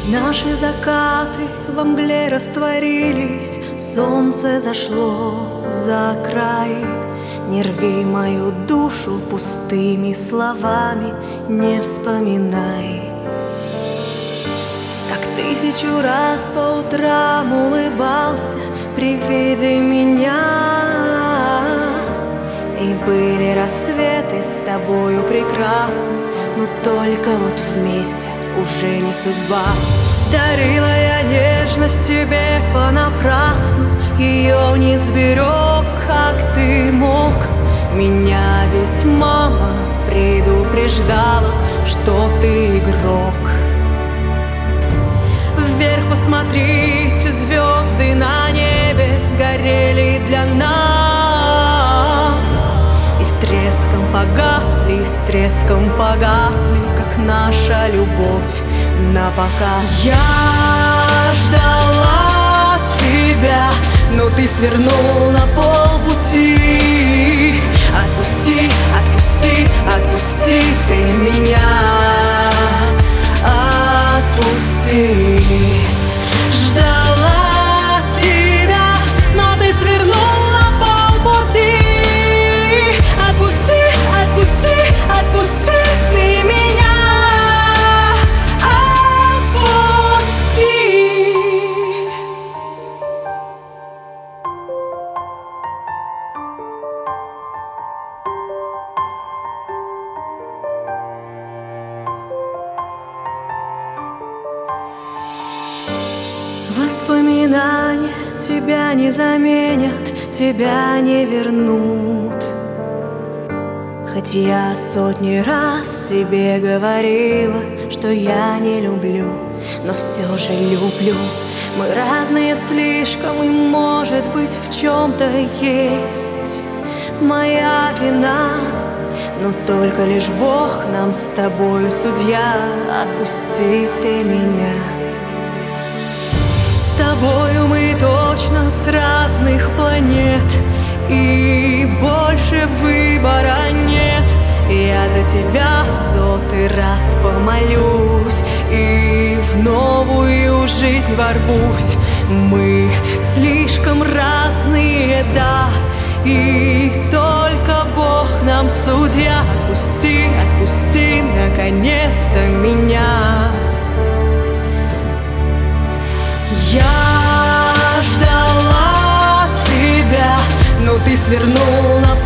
Наши закаты во мгле растворились, солнце зашло за край. Не рви мою душу пустыми словами, не вспоминай, как 1000 раз по утрам улыбался при виде меня. И были рассветы с тобою прекрасны, но только вот вместе уже не судьба. Дарила я нежность тебе понапрасну, ее не сберег, как ты мог. Меня ведь мама предупреждала, что ты игрок. Вверх посмотрите, звезды на небе горели для нас. И с треском погасли, и с треском погасли, как наша любовь напоказ. Я ждала тебя, но ты свернул на полпути. Отпусти, отпусти, отпусти ты меня. Отпусти. Ждала тебя, но ты свернул на полпути. Отпусти, отпусти, отпусти ты меня. Отпусти. Воспоминания тебя не заменят, тебя не вернут. Хоть я сотни раз себе говорила, что я не люблю, но все же люблю. Мы разные слишком, и может быть в чем-то есть моя вина, но только лишь Бог нам с тобою судья. Отпусти ты меня. С тобою мы точно с разных планет, и больше выбора нет. Я за тебя в 100-й раз помолюсь и в новую жизнь ворвусь. Мы слишком разные, да, и только Бог нам судья. Отпусти, отпусти, наконец-то меня. Я ждала тебя, но ты свернул на